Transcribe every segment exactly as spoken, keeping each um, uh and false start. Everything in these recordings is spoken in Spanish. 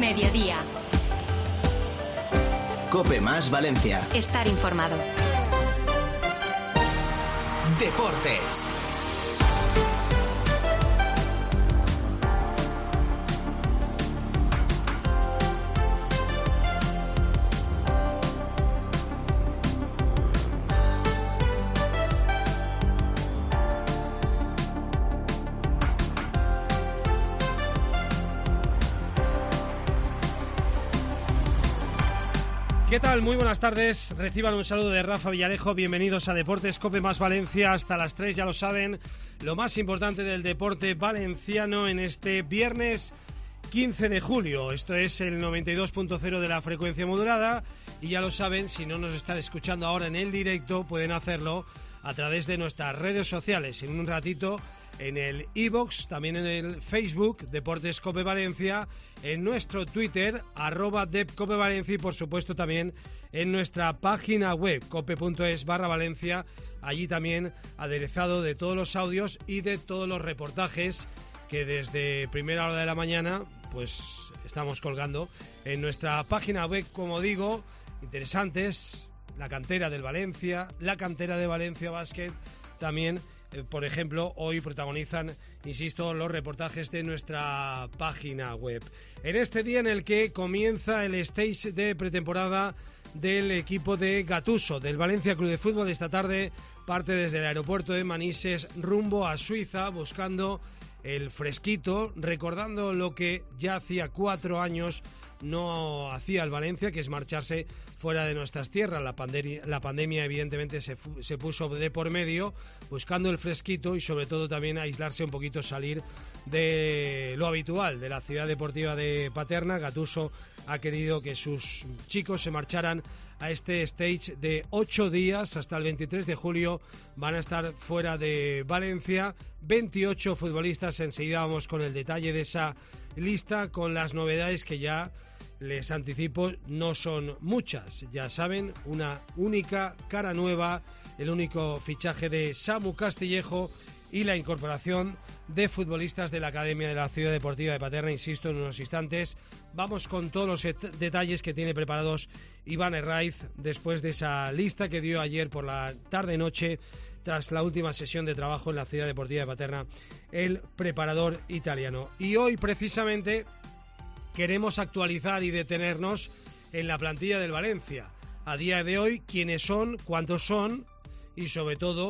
mediodía. COPE más Valencia. Estar informado. Deportes. ¿Qué tal? Muy buenas tardes. Reciban un saludo de Rafa Villarejo. Bienvenidos a Deportes COPE más Valencia. Hasta las tres, ya lo saben, lo más importante del deporte valenciano en este viernes quince de julio. Esto es el noventa y dos punto cero de la frecuencia modulada. Y ya lo saben, si no nos están escuchando ahora en el directo, pueden hacerlo a través de nuestras redes sociales. En un ratito en el iVoox, también en el Facebook, Deportes COPE Valencia, en nuestro Twitter, arroba DepCope Valencia, y por supuesto también en nuestra página web, cope.es barra Valencia, allí también aderezado de todos los audios y de todos los reportajes que desde primera hora de la mañana pues estamos colgando en nuestra página web, como digo, interesantes, la cantera del Valencia, la cantera de Valencia Basket, también. Por ejemplo, hoy protagonizan, insisto, los reportajes de nuestra página web. En este día en el que comienza el stage de pretemporada del equipo de Gattuso, del Valencia Club de Fútbol, esta tarde parte desde el aeropuerto de Manises rumbo a Suiza, buscando el fresquito, recordando lo que ya hacía cuatro años no hacía el Valencia, que es marcharse fuera de nuestras tierras. La, pandemia, la pandemia evidentemente se, se puso de por medio, buscando el fresquito y sobre todo también aislarse un poquito, salir de lo habitual de la ciudad deportiva de Paterna. Gattuso ha querido que sus chicos se marcharan a este stage de ocho días, hasta el veintitrés de julio van a estar fuera de Valencia, veintiocho futbolistas. Enseguida vamos con el detalle de esa lista, con las novedades que ya les anticipo, no son muchas. Ya saben, una única cara nueva, el único fichaje de Samu Castillejo y la incorporación de futbolistas de la Academia de la Ciudad Deportiva de Paterna. Insisto, en unos instantes vamos con todos los detalles que tiene preparados Iván Herraiz después de esa lista que dio ayer por la tarde-noche tras la última sesión de trabajo en la Ciudad Deportiva de Paterna, el preparador italiano. Y hoy precisamente queremos actualizar y detenernos en la plantilla del Valencia. A día de hoy, quiénes son, cuántos son y sobre todo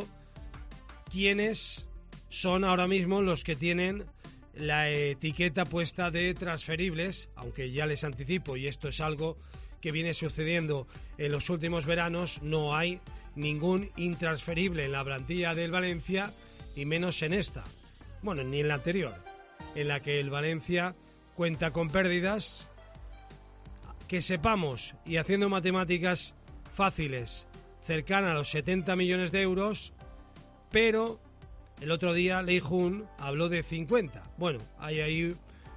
quiénes son ahora mismo los que tienen la etiqueta puesta de transferibles, aunque ya les anticipo, y esto es algo que viene sucediendo en los últimos veranos, no hay ningún intransferible en la plantilla del Valencia, y menos en esta, bueno, ni en la anterior, en la que el Valencia cuenta con pérdidas. Que sepamos, y haciendo matemáticas fáciles, cercana a los setenta millones de euros, pero el otro día Lei Jun habló de cincuenta. Bueno, hay ahí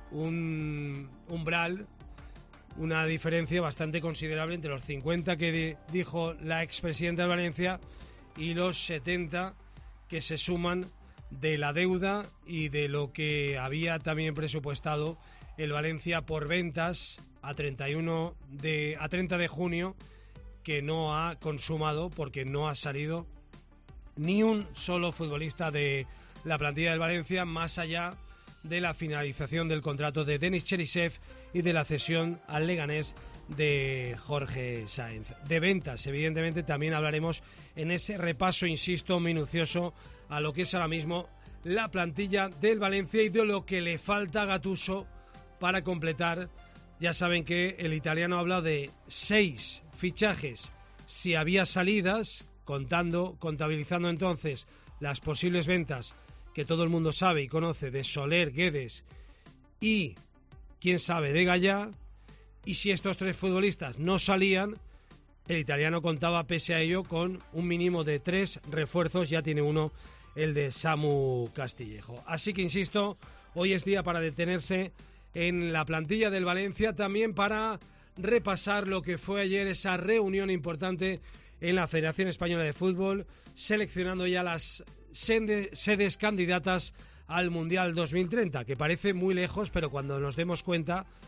un umbral, una diferencia bastante considerable entre los cincuenta que de, dijo la expresidenta de Valencia y los setenta que se suman de la deuda y de lo que había también presupuestado el Valencia por ventas a treinta y uno de a treinta de junio, que no ha consumado porque no ha salido ni un solo futbolista de la plantilla del Valencia, más allá de la finalización del contrato de Denis Cherisev y de la cesión al Leganés de Jorge Sáenz. De ventas, evidentemente, también hablaremos en ese repaso, insisto, minucioso a lo que es ahora mismo la plantilla del Valencia y de lo que le falta a Gattuso para completar. Ya saben que el italiano habla de seis fichajes si había salidas, contando, contabilizando entonces las posibles ventas que todo el mundo sabe y conoce de Soler, Guedes y, quién sabe, de Gallá. Y si estos tres futbolistas no salían, el italiano contaba, pese a ello, con un mínimo de tres refuerzos. Ya tiene uno, el de Samu Castillejo. Así que, insisto, hoy es día para detenerse en la plantilla del Valencia, también para repasar lo que fue ayer esa reunión importante en la Federación Española de Fútbol, seleccionando ya las sedes candidatas al Mundial dos mil treinta, que parece muy lejos, pero cuando nos demos cuenta,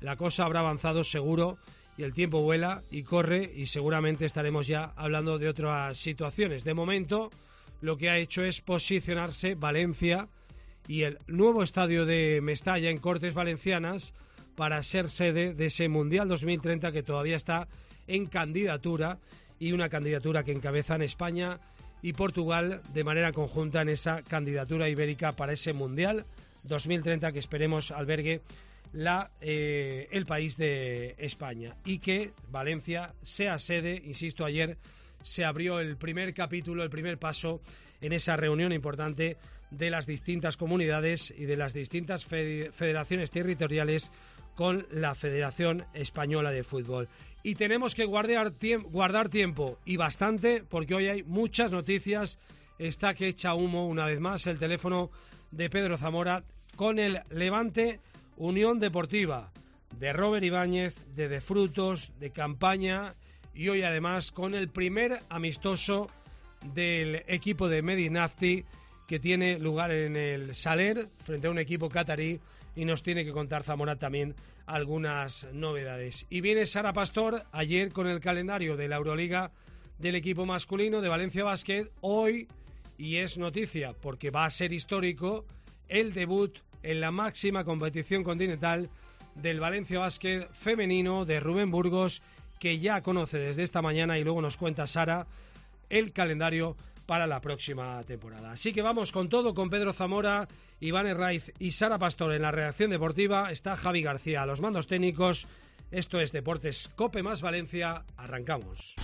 la cosa habrá avanzado seguro y el tiempo vuela y corre y seguramente estaremos ya hablando de otras situaciones. De momento, lo que ha hecho es posicionarse Valencia y el nuevo estadio de Mestalla en Cortes Valencianas para ser sede de ese Mundial dos mil treinta que todavía está en candidatura, y una candidatura que encabezan España y Portugal de manera conjunta en esa candidatura ibérica para ese Mundial dos mil treinta que esperemos albergue la, eh, el país de España, y que Valencia sea sede. Insisto, ayer se abrió el primer capítulo, el primer paso en esa reunión importante de las distintas comunidades y de las distintas federaciones territoriales con la Federación Española de Fútbol. Y tenemos que guardar, tiemp- guardar tiempo, y bastante, porque hoy hay muchas noticias. Está que echa humo una vez más el teléfono de Pedro Zamora con el Levante Unión Deportiva de Robert Ibáñez, de De Frutos, de Campaña, y hoy además con el primer amistoso del equipo de Medinafti que tiene lugar en el Saler frente a un equipo catarí, y nos tiene que contar Zamora también algunas novedades. Y viene Sara Pastor ayer con el calendario de la Euroliga del equipo masculino de Valencia Basket hoy, y es noticia porque va a ser histórico el debut en la máxima competición continental del Valencia Basket femenino de Rubén Burgos, que ya conoce desde esta mañana, y luego nos cuenta Sara el calendario para la próxima temporada. Así que vamos con todo, con Pedro Zamora, Iván Herraiz y Sara Pastor en la redacción deportiva. Está Javi García a los mandos técnicos. Esto es Deportes Cope más Valencia. Arrancamos.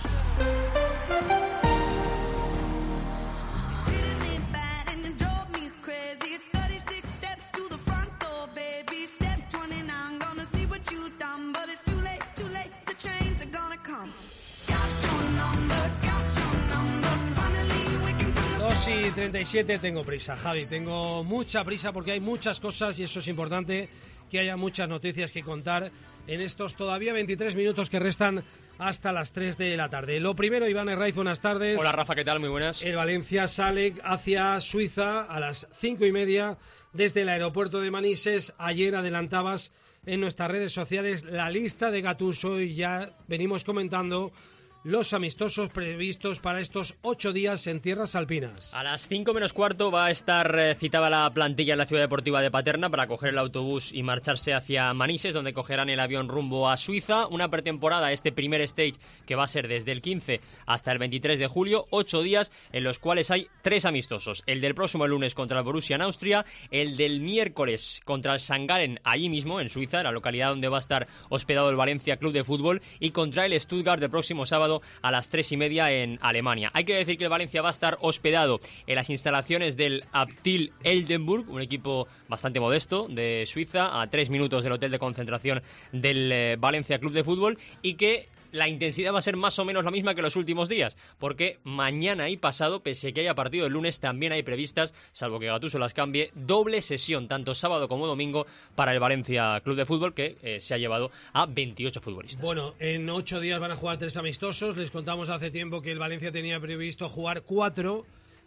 dos y treinta y siete, tengo prisa, Javi, tengo mucha prisa porque hay muchas cosas y eso es importante, que haya muchas noticias que contar en estos todavía veintitrés minutos que restan hasta las tres de la tarde. Lo primero, Iván Herraiz, buenas tardes. Hola Rafa, ¿qué tal? Muy buenas. El Valencia sale hacia Suiza a las cinco y media desde el aeropuerto de Manises. Ayer adelantabas en nuestras redes sociales la lista de Gattuso y ya venimos comentando los amistosos previstos para estos ocho días en tierras alpinas. A las cinco menos cuarto va a estar eh, citada la plantilla en la ciudad deportiva de Paterna para coger el autobús y marcharse hacia Manises, donde cogerán el avión rumbo a Suiza. Una pretemporada, este primer stage, que va a ser desde el quince hasta el veintitrés de julio, ocho días en los cuales hay tres amistosos. El del próximo lunes contra el Borussia en Austria, el del miércoles contra el Sankt Gallen, allí mismo en Suiza, la localidad donde va a estar hospedado el Valencia Club de Fútbol, y contra el Stuttgart el próximo sábado a las tres y media en Alemania. Hay que decir que el Valencia va a estar hospedado en las instalaciones del Aptil Eldenburg, un equipo bastante modesto de Suiza, a tres minutos del hotel de concentración del eh, Valencia Club de Fútbol, y que la intensidad va a ser más o menos la misma que los últimos días, porque mañana y pasado, pese que haya partido el lunes, también hay previstas, salvo que Gattuso las cambie, doble sesión, tanto sábado como domingo, para el Valencia Club de Fútbol, que eh, se ha llevado a veintiocho futbolistas. Bueno, en ocho días van a jugar tres amistosos. Les contamos hace tiempo que el Valencia tenía previsto jugar cuatro.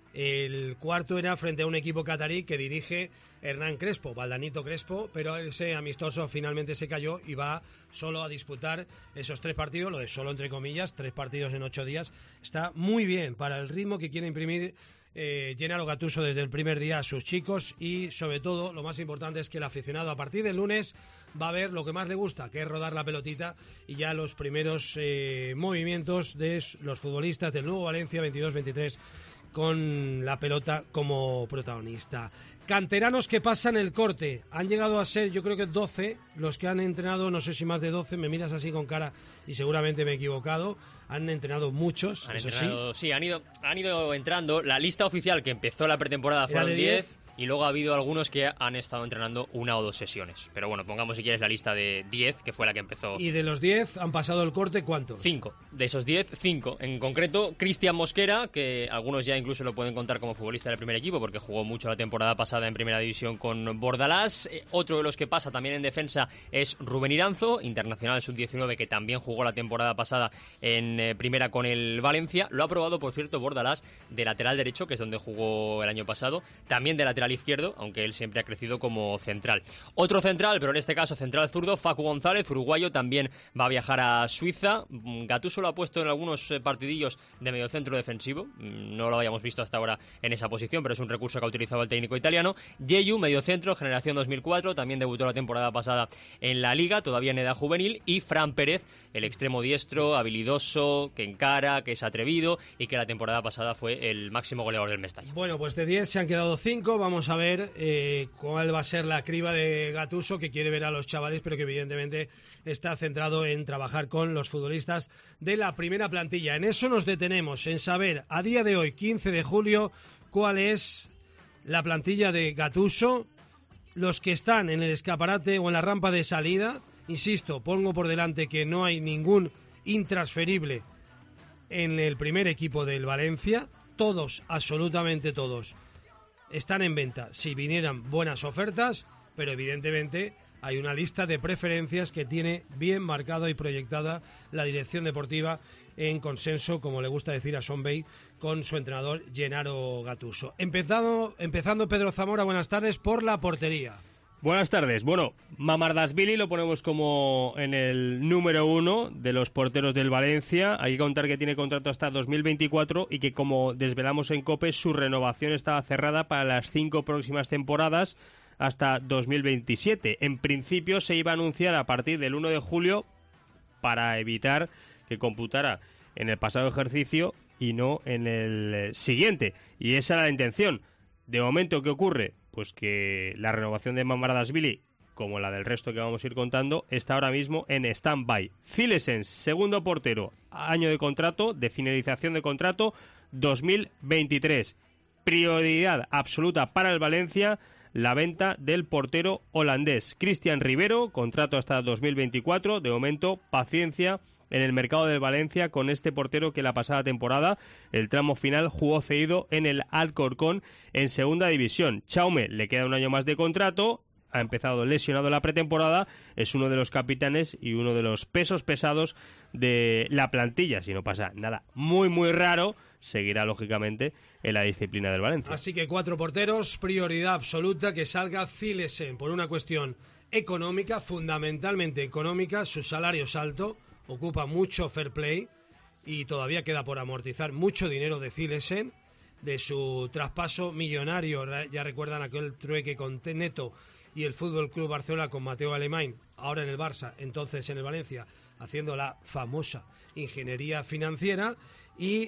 El cuarto era frente a un equipo catarí que dirige Hernán Crespo, Valdanito Crespo, pero ese amistoso finalmente se cayó y va solo a disputar esos tres partidos, lo de solo entre comillas, tres partidos en ocho días. Está muy bien para el ritmo que quiere imprimir eh, Gennaro Gattuso desde el primer día a sus chicos, y sobre todo lo más importante es que el aficionado a partir del lunes va a ver lo que más le gusta, que es rodar la pelotita, y ya los primeros eh, movimientos de los futbolistas del nuevo Valencia veintidós veintitrés con la pelota como protagonista. Canteranos que pasan el corte. Han llegado a ser, yo creo que doce los que han entrenado, no sé si más de doce, me miras así con cara y seguramente me he equivocado. Han entrenado muchos, han eso entrenado, sí. Sí, han ido, han ido entrando. La lista oficial que empezó la pretemporada fueron diez. Y luego ha habido algunos que han estado entrenando una o dos sesiones. Pero bueno, pongamos si quieres la lista de diez, que fue la que empezó. Y de los diez han pasado el corte, ¿cuántos? cinco. De esos diez, cinco. En concreto, Cristian Mosquera, que algunos ya incluso lo pueden contar como futbolista del primer equipo, porque jugó mucho la temporada pasada en Primera División con Bordalás. Eh, otro de los que pasa también en defensa es Rubén Iranzo, internacional sub diecinueve, que también jugó la temporada pasada en eh, Primera con el Valencia. Lo ha probado, por cierto, Bordalás de lateral derecho, que es donde jugó el año pasado. También de lateral lateral izquierdo, aunque él siempre ha crecido como central. Otro central, pero en este caso central zurdo, Facu González, uruguayo, también va a viajar a Suiza. Gattuso lo ha puesto en algunos partidillos de mediocentro defensivo, no lo habíamos visto hasta ahora en esa posición, pero es un recurso que ha utilizado el técnico italiano. Yeyu, mediocentro, generación dos mil cuatro, también debutó la temporada pasada en la Liga, todavía en edad juvenil. Y Fran Pérez, el extremo diestro, habilidoso, que encara, que es atrevido y que la temporada pasada fue el máximo goleador del Mestalla. Bueno, pues de diez se han quedado cinco. Vamos a ver eh, cuál va a ser la criba de Gattuso, que quiere ver a los chavales, pero que evidentemente está centrado en trabajar con los futbolistas de la primera plantilla. En eso nos detenemos, en saber a día de hoy, quince de julio, cuál es la plantilla de Gattuso, los que están en el escaparate o en la rampa de salida. Insisto, pongo por delante que no hay ningún intransferible en el primer equipo del Valencia. Todos, absolutamente todos, están en venta si vinieran buenas ofertas, pero evidentemente hay una lista de preferencias que tiene bien marcada y proyectada la dirección deportiva en consenso, como le gusta decir a Son Bey, con su entrenador Gennaro Gattuso. Empezando, empezando Pedro Zamora, buenas tardes, por la portería. Buenas tardes. Bueno, Mamardashvili lo ponemos como en el número uno de los porteros del Valencia. Hay que contar que tiene contrato hasta dos mil veinticuatro y que, como desvelamos en COPE, su renovación estaba cerrada para las cinco próximas temporadas hasta dos mil veintisiete. En principio se iba a anunciar a partir del uno de julio para evitar que computara en el pasado ejercicio y no en el siguiente. Y esa era la intención. De momento, ¿qué ocurre? Pues que la renovación de Mamardashvili, como la del resto que vamos a ir contando, está ahora mismo en stand-by. Cillesens, segundo portero, año de contrato, de finalización de contrato, dos mil veintitrés. Prioridad absoluta para el Valencia, la venta del portero holandés. Cristian Rivero, contrato hasta dos mil veinticuatro, de momento, paciencia en el mercado del Valencia con este portero que la pasada temporada, el tramo final, jugó cedido en el Alcorcón en segunda división. Chaume le queda un año más de contrato, ha empezado lesionado la pretemporada, es uno de los capitanes y uno de los pesos pesados de la plantilla. Si no pasa nada muy muy raro, seguirá lógicamente en la disciplina del Valencia. Así que cuatro porteros, prioridad absoluta que salga Cillesen por una cuestión económica, fundamentalmente económica, su salario es alto, ocupa mucho fair play y todavía queda por amortizar mucho dinero de Cillesen, de su traspaso millonario. Ya recuerdan aquel trueque con Neto y el Fútbol Club Barcelona con Mateo Alemany, ahora en el Barça, entonces en el Valencia, haciendo la famosa ingeniería financiera. Y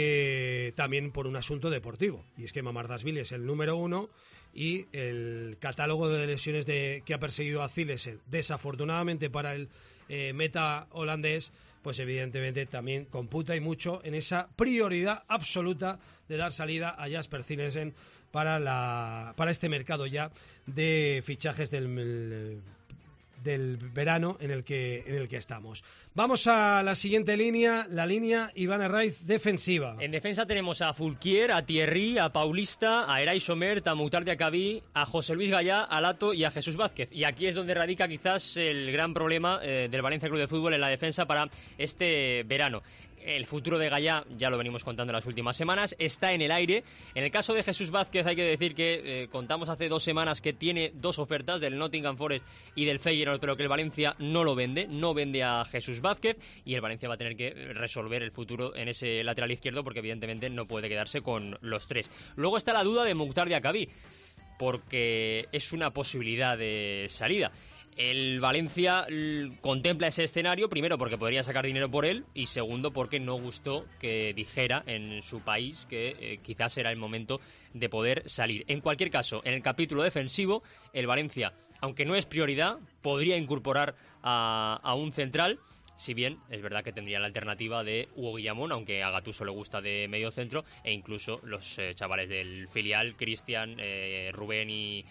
eh, también por un asunto deportivo, y es que Mamardashvili es el número uno y el catálogo de lesiones de, que ha perseguido a Cillesen, desafortunadamente para el eh, meta holandés, pues evidentemente también computa y mucho en esa prioridad absoluta de dar salida a Jasper Cillesen para, la, para este mercado ya de fichajes del... del verano en el que en el que estamos. Vamos a la siguiente línea, la línea Iván Arraiz defensiva. En defensa tenemos a Fulquier, a Thierry, a Paulista, a Eray Somert, a Mukhtar Diakhaby, a José Luis Gallá, a Lato y a Jesús Vázquez. Y aquí es donde radica quizás el gran problema eh, del Valencia Club de Fútbol en la defensa para este verano. El futuro de Gallá, ya lo venimos contando en las últimas semanas, está en el aire. En el caso de Jesús Vázquez hay que decir que eh, contamos hace dos semanas que tiene dos ofertas del Nottingham Forest y del Feyenoord, pero que el Valencia no lo vende, no vende a Jesús Vázquez, y el Valencia va a tener que resolver el futuro en ese lateral izquierdo porque evidentemente no puede quedarse con los tres. Luego está la duda de Mukhtar Diakhaby, porque es una posibilidad de salida. El Valencia contempla ese escenario, primero porque podría sacar dinero por él y segundo porque no gustó que dijera en su país que eh, quizás era el momento de poder salir. En cualquier caso, en el capítulo defensivo, el Valencia, aunque no es prioridad, podría incorporar a, a un central, si bien es verdad que tendría la alternativa de Hugo Guillamón, aunque a Gattuso le gusta de medio centro, e incluso los eh, chavales del filial, Cristian, eh, Rubén y...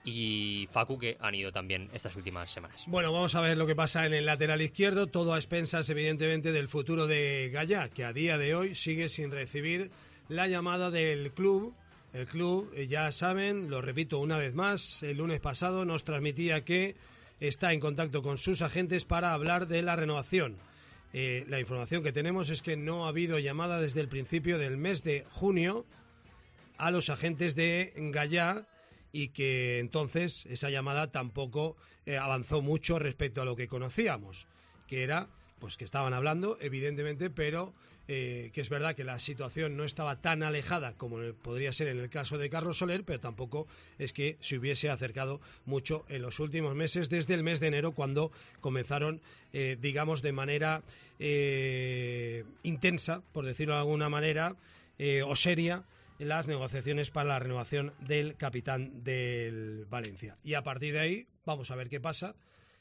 y Facu, que han ido también estas últimas semanas. Bueno, vamos a ver lo que pasa en el lateral izquierdo, todo a expensas evidentemente del futuro de Gallá, que a día de hoy sigue sin recibir la llamada del club. El club, ya saben, lo repito una vez más, el lunes pasado nos transmitía que está en contacto con sus agentes para hablar de la renovación. Eh, la información que tenemos es que no ha habido llamada desde el principio del mes de junio a los agentes de Gallá, y que entonces esa llamada tampoco eh, avanzó mucho respecto a lo que conocíamos, que era pues que estaban hablando, evidentemente, pero eh, que es verdad que la situación no estaba tan alejada como podría ser en el caso de Carlos Soler, pero tampoco es que se hubiese acercado mucho en los últimos meses, desde el mes de enero, cuando comenzaron, eh, digamos, de manera eh, intensa, por decirlo de alguna manera, eh, o seria, las negociaciones para la renovación del capitán del Valencia. Y a partir de ahí, vamos a ver qué pasa,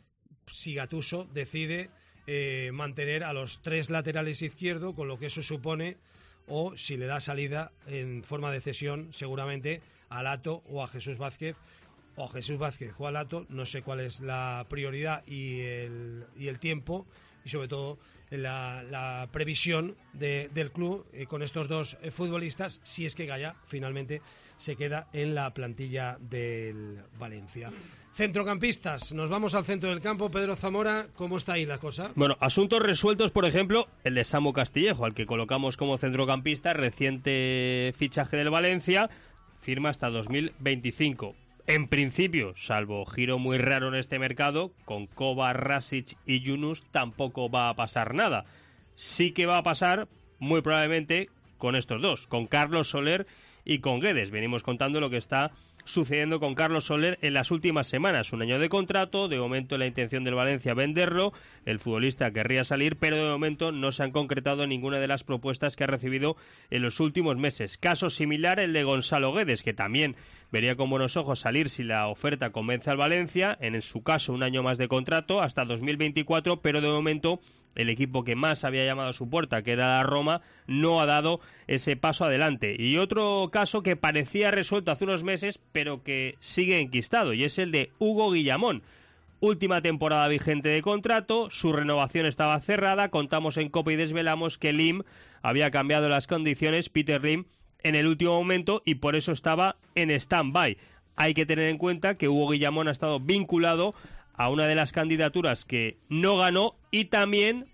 si Gattuso decide Eh, mantener a los tres laterales izquierdos, con lo que eso supone, o si le da salida en forma de cesión seguramente a Lato o a Jesús Vázquez, o a Jesús Vázquez o a Lato, no sé cuál es la prioridad y el, y el tiempo, y sobre todo la, la previsión de, del club eh, con estos dos eh, futbolistas, si es que Gaya finalmente se queda en la plantilla del Valencia. Centrocampistas, nos vamos al centro del campo. Pedro Zamora, ¿cómo está ahí la cosa? Bueno, asuntos resueltos, por ejemplo, el de Samu Castillejo, al que colocamos como centrocampista, reciente fichaje del Valencia, firma hasta dos mil veinticinco. En principio, salvo giro muy raro en este mercado, con Kovac, Rasic y Yunus tampoco va a pasar nada. Sí que va a pasar, muy probablemente, con estos dos, con Carlos Soler y con Guedes. Venimos contando lo que está sucediendo con Carlos Soler en las últimas semanas. Un año de contrato, de momento la intención del Valencia venderlo, el futbolista querría salir, pero de momento no se han concretado ninguna de las propuestas que ha recibido en los últimos meses. Caso similar el de Gonzalo Guedes, que también vería con buenos ojos salir si la oferta convence al Valencia, en su caso un año más de contrato, hasta dos mil veinticuatro, pero de momento el equipo que más había llamado a su puerta, que era la Roma, no ha dado ese paso adelante. Y otro caso que parecía resuelto hace unos meses, pero que sigue enquistado, y es el de Hugo Guillamón. Última temporada vigente de contrato, su renovación estaba cerrada, contamos en Copa y desvelamos que Lim había cambiado las condiciones, Peter Lim, en el último momento, y por eso estaba en stand-by. Hay que tener en cuenta que Hugo Guillamón ha estado vinculado a una de las candidaturas que no ganó y también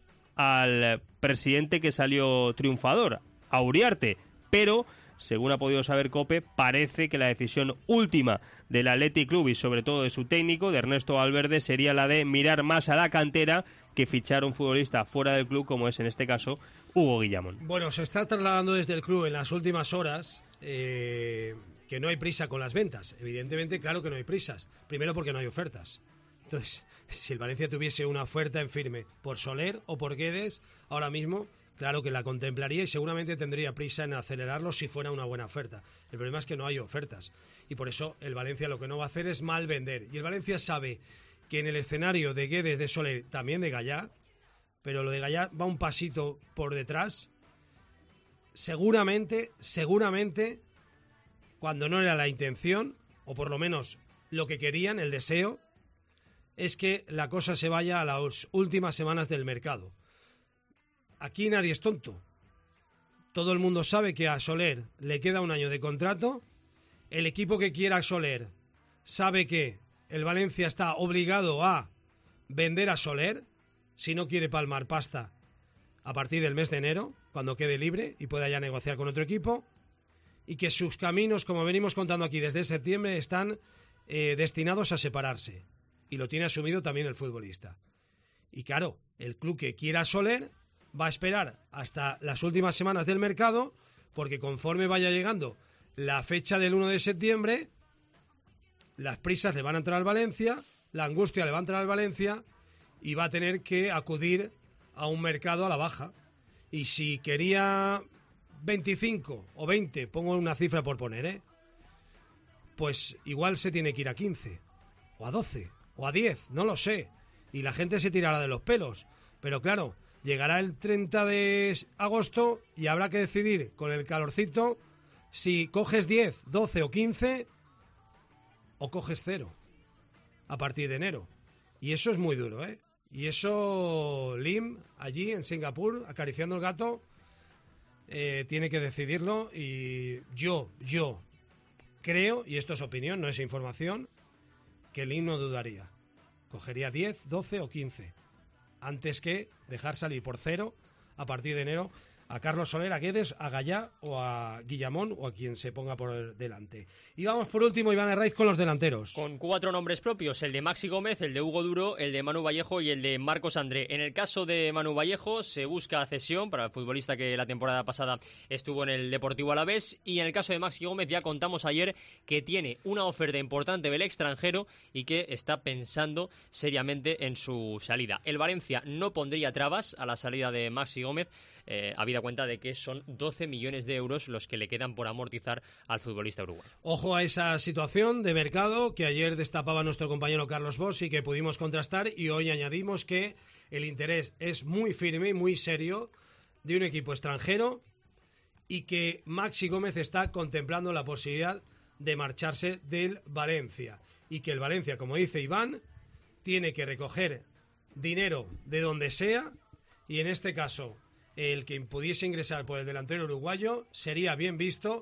al presidente que salió triunfador, a Uriarte, pero según ha podido saber COPE, parece que la decisión última del Athletic Club y sobre todo de su técnico, de Ernesto Valverde, sería la de mirar más a la cantera que fichar un futbolista fuera del club, como es en este caso Hugo Guillamón. Bueno, se está trasladando desde el club en las últimas horas eh, que no hay prisa con las ventas. Evidentemente, claro que no hay prisas. Primero porque no hay ofertas. Entonces, si el Valencia tuviese una oferta en firme por Soler o por Guedes, ahora mismo, claro que la contemplaría y seguramente tendría prisa en acelerarlo si fuera una buena oferta. El problema es que no hay ofertas y por eso el Valencia lo que no va a hacer es mal vender. Y el Valencia sabe que en el escenario de Guedes, de Soler, también de Gallá, pero lo de Gallá va un pasito por detrás, seguramente, seguramente, cuando no era la intención, o por lo menos lo que querían, el deseo, es que la cosa se vaya a las últimas semanas del mercado. Aquí nadie es tonto. Todo el mundo sabe que a Soler le queda un año de contrato. El equipo que quiera a Soler sabe que el Valencia está obligado a vender a Soler si no quiere palmar pasta a partir del mes de enero, cuando quede libre y pueda ya negociar con otro equipo, y que sus caminos, como venimos contando aquí desde septiembre, están eh, destinados a separarse. Y lo tiene asumido también el futbolista. Y claro, el club que quiera a Soler va a esperar hasta las últimas semanas del mercado, porque conforme vaya llegando la fecha del uno de septiembre, las prisas le van a entrar al Valencia, la angustia le va a entrar al Valencia y va a tener que acudir a un mercado a la baja. Y si quería veinticinco o veinte, pongo una cifra por poner, ¿eh? pues igual se tiene que ir a quince o a doce o a diez, no lo sé. Y la gente se tirará de los pelos. Pero claro, llegará el treinta de agosto y habrá que decidir con el calorcito si coges diez, doce o quince o coges cero a partir de enero. Y eso es muy duro, ¿eh? Y eso Lim, allí en Singapur, acariciando el gato, eh, tiene que decidirlo. Y yo, yo creo, y esto es opinión, no es información, que Lim no dudaría. Cogería diez, doce o quince antes que dejar salir por cero a partir de enero a Carlos Soler, a Guedes, a Gallá o a Guillamón o a quien se ponga por delante. Y vamos por último, Iván Herraiz, con los delanteros. Con cuatro nombres propios, el de Maxi Gómez, el de Hugo Duro, el de Manu Vallejo y el de Marcos André. En el caso de Manu Vallejo se busca cesión para el futbolista que la temporada pasada estuvo en el Deportivo Alavés, y en el caso de Maxi Gómez ya contamos ayer que tiene una oferta importante del extranjero y que está pensando seriamente en su salida. El Valencia no pondría trabas a la salida de Maxi Gómez, eh, habida cuenta de que son doce millones de euros los que le quedan por amortizar al futbolista uruguayo. Ojo a esa situación de mercado que ayer destapaba nuestro compañero Carlos Bosch y que pudimos contrastar, y hoy añadimos que el interés es muy firme y muy serio de un equipo extranjero y que Maxi Gómez está contemplando la posibilidad de marcharse del Valencia, y que el Valencia, como dice Iván, tiene que recoger dinero de donde sea, y en este caso el que pudiese ingresar por el delantero uruguayo sería bien visto.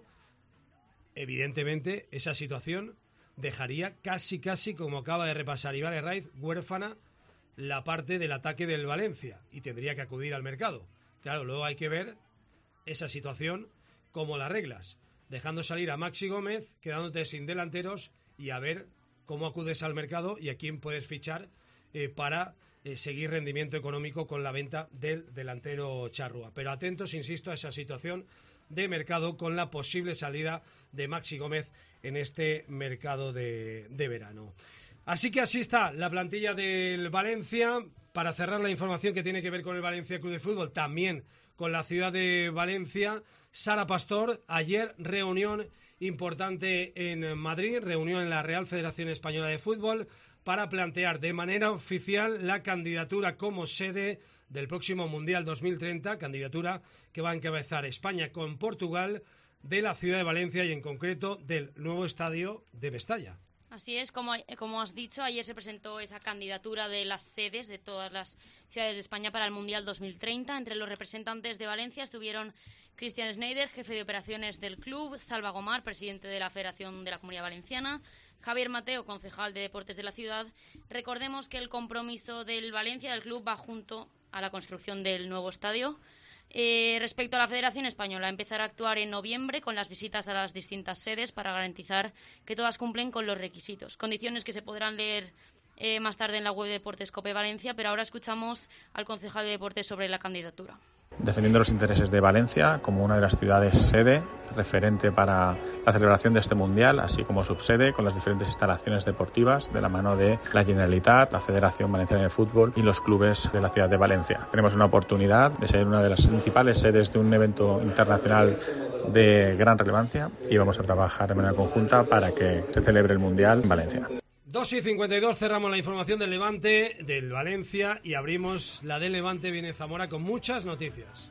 Evidentemente esa situación dejaría casi casi, como acaba de repasar Iván Herraiz, huérfana la parte del ataque del Valencia y tendría que acudir al mercado. Claro, luego hay que ver esa situación cómo la arreglas, dejando salir a Maxi Gómez, quedándote sin delanteros, y a ver cómo acudes al mercado y a quién puedes fichar eh, para eh, seguir rendimiento económico con la venta del delantero charrúa. Pero atentos, insisto, a esa situación de mercado con la posible salida de Maxi Gómez en este mercado de, de verano. Así que así está la plantilla del Valencia. Para cerrar la información que tiene que ver con el Valencia Club de Fútbol, también con la ciudad de Valencia, Sara Pastor, ayer reunión importante en Madrid, reunión en la Real Federación Española de Fútbol, para plantear de manera oficial la candidatura como sede del próximo Mundial dos mil treinta, candidatura que va a encabezar España con Portugal, de la ciudad de Valencia y en concreto del nuevo estadio de Mestalla. Así es, como, como has dicho, ayer se presentó esa candidatura de las sedes de todas las ciudades de España para el Mundial dos mil treinta. Entre los representantes de Valencia estuvieron Christian Schneider, jefe de operaciones del club, Salva Gomar, presidente de la Federación de la Comunidad Valenciana, Javier Mateo, concejal de Deportes de la ciudad. Recordemos que el compromiso del Valencia, del club, va junto a la construcción del nuevo estadio. Eh, respecto a la Federación Española, empezará a actuar en noviembre con las visitas a las distintas sedes para garantizar que todas cumplen con los requisitos. Condiciones que se podrán leer eh, más tarde en la web de Deportes Cope Valencia, pero ahora escuchamos al concejal de Deportes sobre la candidatura. Defendiendo los intereses de Valencia como una de las ciudades sede referente para la celebración de este Mundial, así como subsede con las diferentes instalaciones deportivas de la mano de la Generalitat, la Federación Valenciana de Fútbol y los clubes de la ciudad de Valencia. Tenemos una oportunidad de ser una de las principales sedes de un evento internacional de gran relevancia y vamos a trabajar de manera conjunta para que se celebre el Mundial en Valencia. dos y cincuenta y dos, cerramos la información del Levante, del Valencia, y abrimos la del Levante. Viene Zamora con muchas noticias.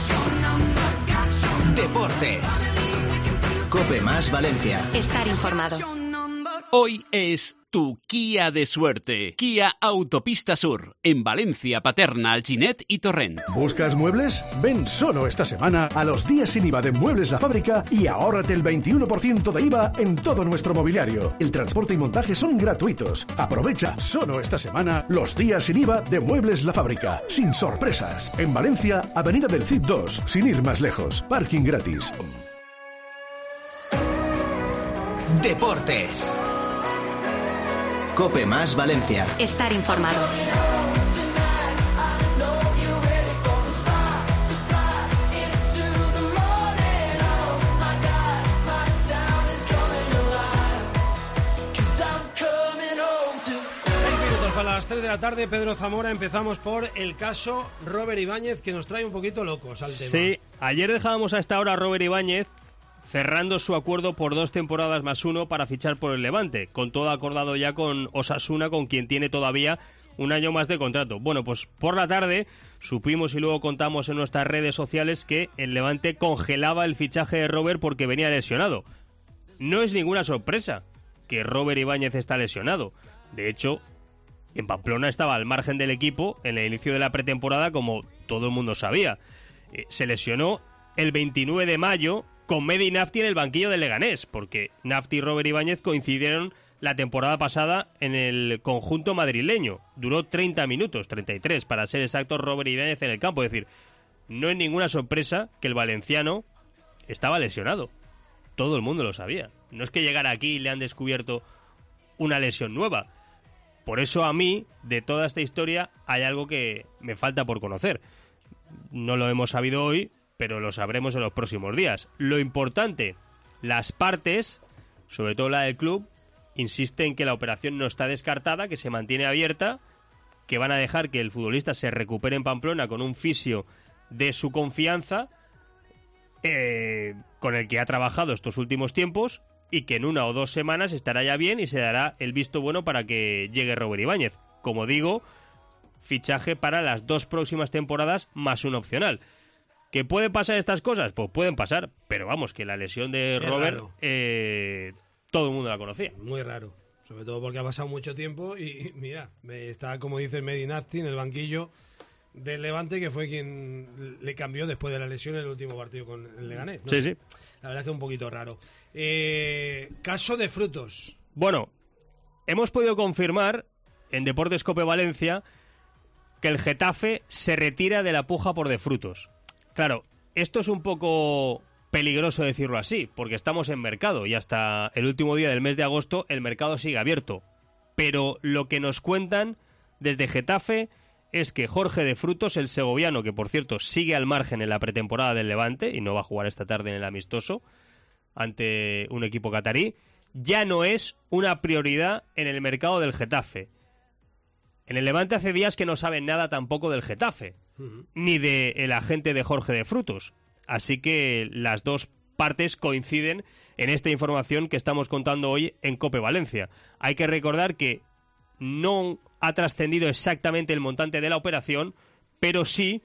Deportes. Cope más Valencia. Estar informado. Hoy es tu Kia de suerte. Kia Autopista Sur, en Valencia, Paterna, Alginet y Torrent. ¿Buscas muebles? Ven solo esta semana a los días sin I V A de Muebles La Fábrica y ahórrate el veintiuno por ciento de I V A en todo nuestro mobiliario. El transporte y montaje son gratuitos. Aprovecha solo esta semana los días sin I V A de Muebles La Fábrica. Sin sorpresas. En Valencia, Avenida del Cid dos, sin ir más lejos. Parking gratis. Deportes. Cope más Valencia. Estar informado. A las tres de la tarde, Pedro Zamora, empezamos por el caso Robert Ibáñez, que nos trae un poquito locos al tema. Sí, ayer dejábamos a esta hora a Robert Ibáñez cerrando su acuerdo por dos temporadas más uno para fichar por el Levante, con todo acordado ya con Osasuna, con quien tiene todavía un año más de contrato. Bueno, pues por la tarde supimos y luego contamos en nuestras redes sociales que el Levante congelaba el fichaje de Robert porque venía lesionado. No es ninguna sorpresa que Robert Ibáñez está lesionado. De hecho, en Pamplona estaba al margen del equipo en el inicio de la pretemporada, como todo el mundo sabía. Eh, se lesionó el veintinueve de mayo con Medi Nafti en el banquillo del Leganés, porque Nafti y Robert Ibáñez coincidieron la temporada pasada en el conjunto madrileño. Duró treinta minutos, treinta y tres para ser exactos, Robert Ibáñez en el campo. Es decir, no es ninguna sorpresa que el valenciano estaba lesionado. Todo el mundo lo sabía. No es que llegara aquí y le han descubierto una lesión nueva. Por eso a mí, de toda esta historia, hay algo que me falta por conocer. No lo hemos sabido hoy, pero lo sabremos en los próximos días. Lo importante, las partes, sobre todo la del club, insisten en que la operación no está descartada, que se mantiene abierta, que van a dejar que el futbolista se recupere en Pamplona con un fisio de su confianza, eh, con el que ha trabajado estos últimos tiempos, y que en una o dos semanas estará ya bien y se dará el visto bueno para que llegue Robert Ibáñez. Como digo, fichaje para las dos próximas temporadas más un opcional. ¿Que pueden pasar estas cosas? Pues pueden pasar, pero vamos, que la lesión de Es Robert raro. eh, todo el mundo la conocía. Muy raro, sobre todo porque ha pasado mucho tiempo y mira, está, como dice Medinafti, en el banquillo del Levante, que fue quien le cambió después de la lesión en el último partido con el Leganés, ¿no? Sí, sí. La verdad es que es un poquito raro. Eh, caso de Frutos. Bueno, hemos podido confirmar en Deportes Cope Valencia que el Getafe se retira de la puja por De Frutos. Claro, esto es un poco peligroso decirlo así, porque estamos en mercado y hasta el último día del mes de agosto el mercado sigue abierto. Pero lo que nos cuentan desde Getafe es que Jorge De Frutos, el segoviano, que por cierto sigue al margen en la pretemporada del Levante y no va a jugar esta tarde en el amistoso ante un equipo catarí, ya no es una prioridad en el mercado del Getafe. En el Levante hace días que no saben nada tampoco del Getafe, uh-huh. ni del agente de Jorge De Frutos. Así que las dos partes coinciden en esta información que estamos contando hoy en Cope Valencia. Hay que recordar que no ha trascendido exactamente el montante de la operación, pero sí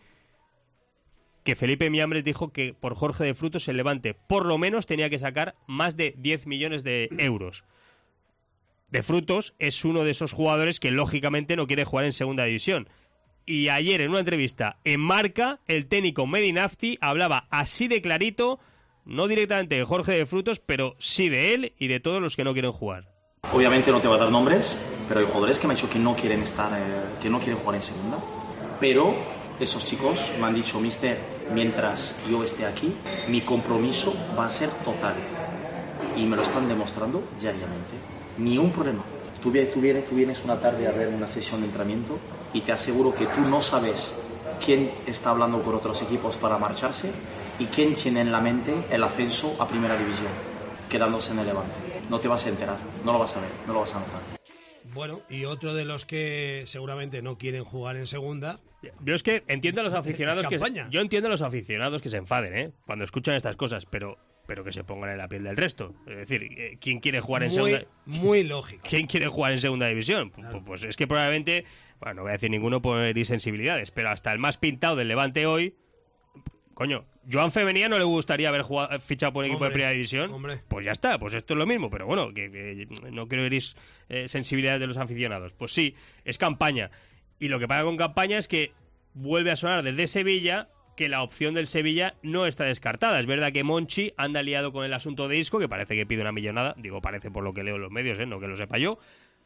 que Felipe Miambres dijo que por Jorge De Frutos el Levante por lo menos tenía que sacar más de diez millones de euros. De Frutos es uno de esos jugadores que lógicamente no quiere jugar en segunda división. Y ayer en una entrevista en Marca, el técnico Medinafti hablaba así de clarito, no directamente de Jorge De Frutos, pero sí de él y de todos los que no quieren jugar. Obviamente no te va a dar nombres, pero hay jugadores que me han dicho que no quieren estar, eh, que no quieren jugar en segunda. Pero esos chicos me han dicho, mister, mientras yo esté aquí, mi compromiso va a ser total. Y me lo están demostrando diariamente. Ni un problema. Tú vienes, tú, vienes, tú vienes una tarde a ver una sesión de entrenamiento y te aseguro que tú no sabes quién está hablando con otros equipos para marcharse y quién tiene en la mente el ascenso a primera división, quedándose en el Levante. No te vas a enterar, no lo vas a ver, no lo vas a notar. Bueno, y otro de los que seguramente no quieren jugar en segunda. Yo es que entiendo a los aficionados que se, Campaña. yo entiendo a los aficionados que se enfaden, ¿eh? Cuando escuchan estas cosas, pero pero que se pongan en la piel del resto. Es decir, eh, ¿quién quiere jugar en Muy, segunda? muy lógico. ¿Quién quiere jugar en segunda división? Claro. Pues, pues es que probablemente, bueno, no voy a decir ninguno por insensibilidades, pero hasta el más pintado del Levante hoy, coño, Joan Femenía no le gustaría haber jugado, fichado por un equipo Hombre, de primera división. hombre. Pues ya está, pues esto es lo mismo, pero bueno, que, que no quiero herir eh, sensibilidades de los aficionados. Pues sí, es campaña. Y lo que pasa con campaña es que vuelve a sonar desde Sevilla que la opción del Sevilla no está descartada. Es verdad que Monchi anda liado con el asunto de Isco, que parece que pide una millonada, digo parece por lo que leo en los medios, ¿eh? No que lo sepa yo,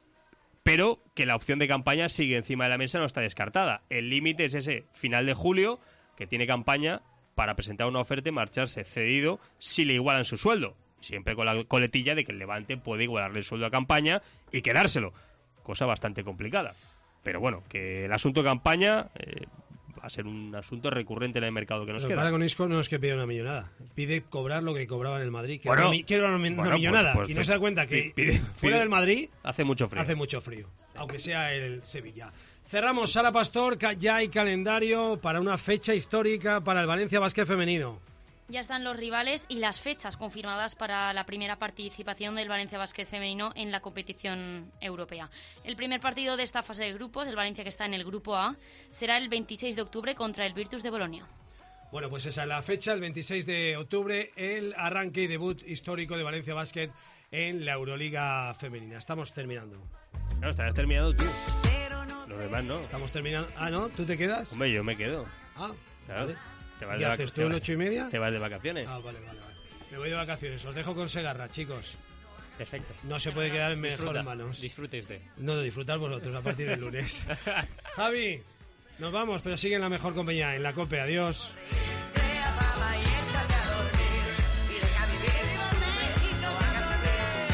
pero que la opción de campaña sigue encima de la mesa, no está descartada. El límite es ese final de julio, que tiene campaña para presentar una oferta y marcharse cedido si le igualan su sueldo, siempre con la coletilla de que el Levante puede igualarle el sueldo a campaña y quedárselo, cosa bastante complicada. Pero bueno, que el asunto de campaña eh, va a ser un asunto recurrente en el mercado que nos Lo que queda. pasa con Isco no es que pida una millonada, pide cobrar lo que cobraba en el Madrid, que Bueno, era una, mi- que era una, mi- una bueno, millonada, pues- pues y no se da cuenta que pide- pide- fuera pide- del Madrid Hace mucho frío. hace mucho frío, aunque sea el Sevilla. Cerramos, Sara Pastor, ca- ya hay calendario para una fecha histórica para el Valencia Basket femenino. Ya están los rivales y las fechas confirmadas para la primera participación del Valencia Basket femenino en la competición europea. El primer partido de esta fase de grupos, el Valencia que está en el grupo A, será el veintiséis de octubre contra el Virtus de Bolonia. Bueno, pues esa es la fecha, el veintiséis de octubre, el arranque y debut histórico de Valencia Basket en la Euroliga femenina. Estamos terminando. No, estarás terminado tú. Los demás no. Estamos terminando. Ah, ¿no? ¿Tú te quedas? Hombre, yo me quedo. Ah, Claro. vale. Te vas ¿Qué de vac- haces te tú, en vas- ocho y media? Te vas de vacaciones. Ah, vale, vale, vale. Me voy de vacaciones. Os dejo con Segarra, chicos. Perfecto. No se puede quedar en Disfruta, mejores manos. disfrute usted. No, de disfrutar vosotros a partir del lunes. Javi, Nos vamos, pero sigue en la mejor compañía, en la COPE. Adiós.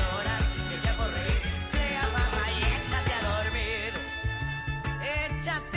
Échate